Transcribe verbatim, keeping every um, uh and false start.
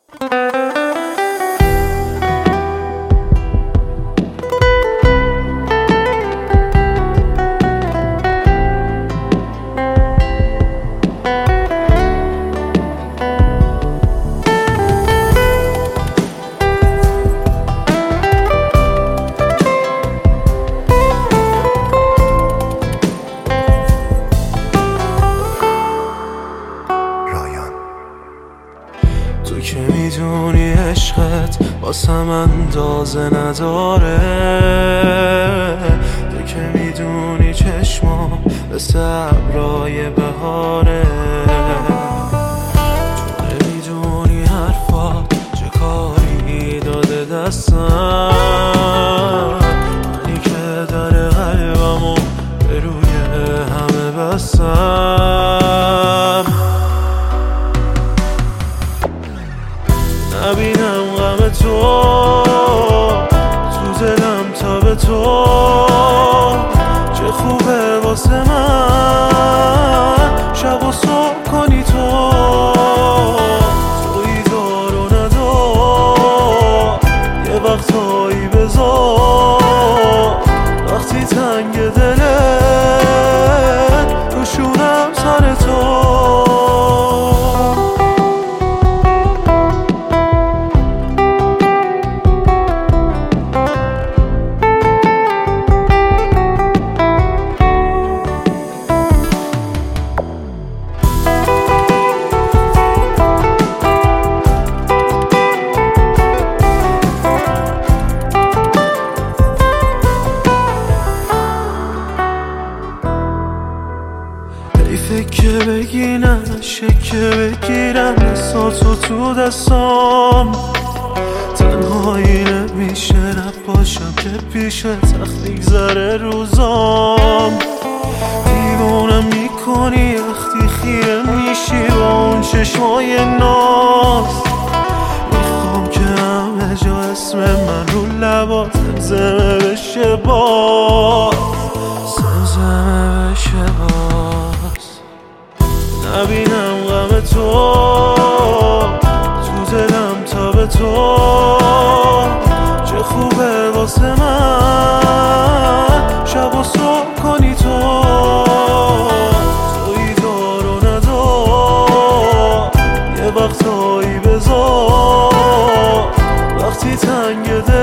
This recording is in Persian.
تو که میدونی عشقت واسم اندازه نداره، تو که میدونی چشمام مثل ابرای بهاره، تو نمیدونی حرفات چه کاری داده دستم، منی که در قلبمو به روی همه بستم. نبینم غم تو تو دلم تا به تو، چه خوبه واسه من شب و صبح کنی تو، توی دار و ندار یه وقتایی بذار، وقتی تنگ دلت روشونم سر تو. فکر بگیرم شکه بگیرم دستاتو تو دستام، تنهایی نمیشه نباشم که پیش تخت میگذره روزام، دیوونم میکنی وقتی خیره میشی با اون چشمای ناز، میخوام که همه جا اسم من رو لبات زمزمه بشه باز، زمزمه بشه باز. نبینم غم تو تو دلم تا به تو، چه خوبه واسه من شب و صبح کنی تو، توی دار و ندار یه وقتایی بذار، وقتی تنگ دل